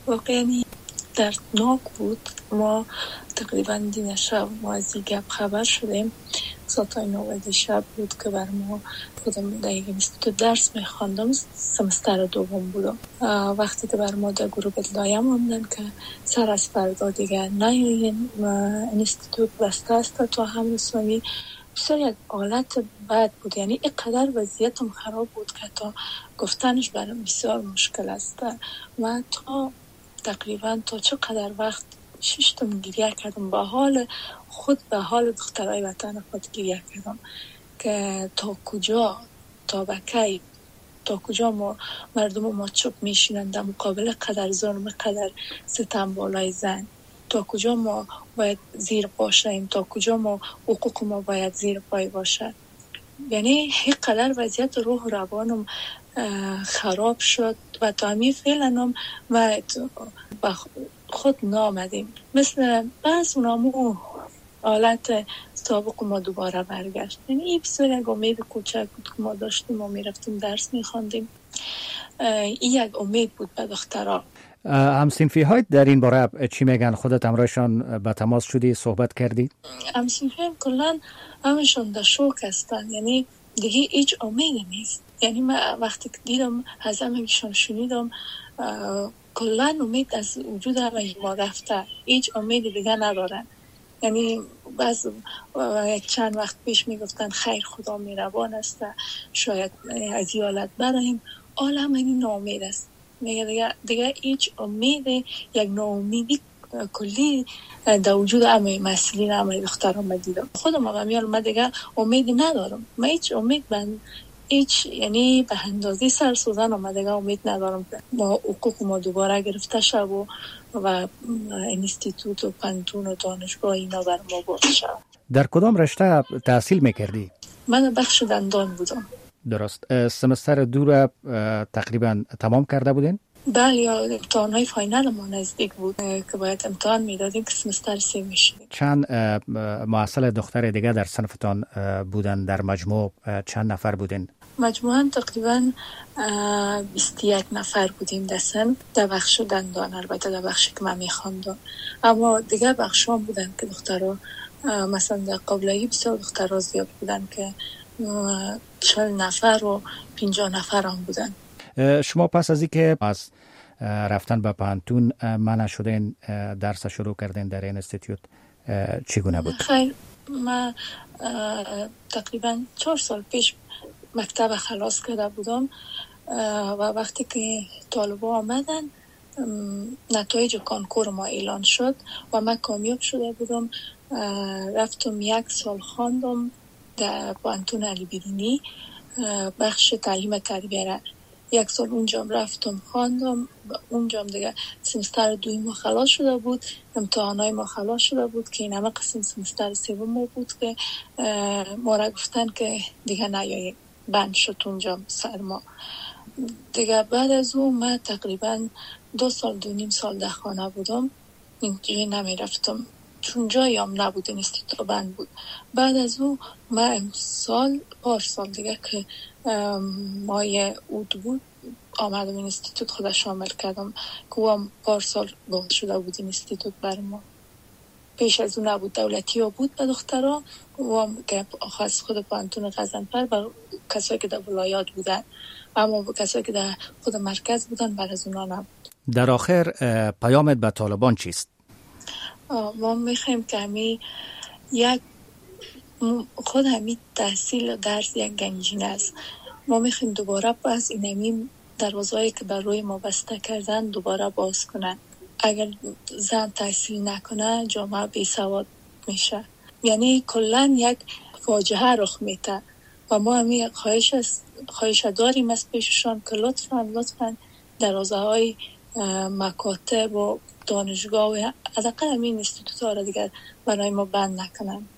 واقعا دردناک بود. ما تقریبا دین شب ما از این گپ خبر شدیم. ساعتای 9 شب بود که بر ما خودم در یک اینستیتوت درس میخواندم، سمستر دوم بودم. وقتی که بر ما در گروه اطلاعیه موندن که سر از فردا دیگر نیاین، اینستیتوت بسته است تا هم رسانی، بسیار یک حالت بد بود. یعنی اینقدر وضعیتم خراب بود که تا گفتنش برام بسیار مشکل است. و تقریبا تا چقدر وقت ششتم گریه کردم، به حال خود به حال دخترای وطن خود گریه کردم که تا کجا، تا بکی، تا کجا ما مردم ما چوب میشینند در مقابل قدر ظلم، قدر ستم بالای زن، تا کجا ما باید زیر باشیم، تا کجا ما حقوق ما باید زیر پای باشد. یعنی هیچ قدر وضعیت روح و روانم خراب شد و تا همین فعلا و خود نامدیم. مثل بعض اونامو حالت سابق ما دوباره برگشت. یعنی این بسیار یک امید کوچک بود که ما داشتیم. ما میرفتیم درس میخواندیم. این یک امید بود به دخترها. همسنفی های در این باره چی میگن؟ خودت همراهشان به تماس شدی، صحبت کردی؟ همسنفی هم کلن همشون در شوک هستن. یعنی دیگه هیچ امیدی نیست. یعنی من وقتی که دیدم از همشون شنیدم کلن امید از وجود همه ما رفته. هیچ امیدی دیگه ندارن. یعنی بعض چند وقت پیش میگفتن خیر خدا مهربان است، شاید از این حالت برایم. عالم این ناامید است. دیگه هیچ امید، یک ناامیدی کلی در وجود همه مسئولین، همه دختران دیدم. خودم هم میال من دیگه امیدی ندارم. من هیچ امید هیچ، یعنی به اندازه سر سوزن دیگه امید ندارم که ما حقوق ما دوباره گرفته شد و اینستیتوت و پانتون و دانشگاه اینا بر ما باشه. در کدام رشته تحصیل میکردی؟ من بخش دندان بودم. درست. سمستر دو تقریبا تمام کرده بودین؟ بله، امتحانهای فاینال ما نزدیک بود که باید امتحان میدادیم که سمستر 3 میشدیم. چند معسل دختر دیگه در صنفتان بودن؟ در مجموع چند نفر بودین؟ مجموعاً تقریباً 21 نفر بودیم در صنف، در بخش دندان. البته در بخشی که من میخواندم، اما دیگه بخش هم بودن که دخترها مثلا در قبلایی بسیار دخترها زیاد بودن که 40 نفر و 50 نفر هم بودن. شما پس از اینکه از رفتن به پانتون منع شدین، درس شروع کردین در این اینستیتوت، چگونه بود؟ خیر، من تقریبا 4 سال پیش مکتب خلاص کرده بودم و وقتی که طالبا آمدن نتایج کنکور ما اعلان شد و من کامیاب شده بودم. رفتم 1 سال خواندم در پانتون علی بیرونی، بخش تعلیم تربیه. 1 سال اونجا رفتم خواندم. اونجا دیگه سمستر 2 ما خلاص شده بود، امتحانای ما خلاص شده بود که این همه قسم سمستر 3 ما بود که ما را گفتن که دیگه نیاییم، بند شد اونجا سر ما دیگه. بعد از اون من تقریبا 2 سال 2.5 سال در خانه بودم، اینجوری نمی رفتم چون جایی هم نبود، اینستیتوت بند بود. بعد از اون من پارسال دیگه که مای اود بود آمدم اینستیتوت خود شامل کردم که هم پارسال باز شده بود اینستیتوت بر ما. پیش از اون نبود، دولتی ها بود به دخترها و هم که خاص خود پانتون غزنفر بر کسایی که در ولایات بودن، اما کسایی که در خود مرکز بودن بر از اونا نبود. در آخر پیامت به طالبان چیست؟ ما میخوایم که خود همین تحصیل و درس یک گنجینه است. ما میخوایم دوباره باز این همین دروازه‌ای که بر روی ما بسته کردن دوباره باز کنن. اگر زن تحصیل نکنه جامعه بی سواد میشه. یعنی کلن یک فاجعه رخ میده و ما همین خواهش داریم از پیششان که لطفاً دروازه‌های مکاتب و دانشگاه و حداقل همین اینستیتوت‌ها را دیگر برای ما بند نکنن.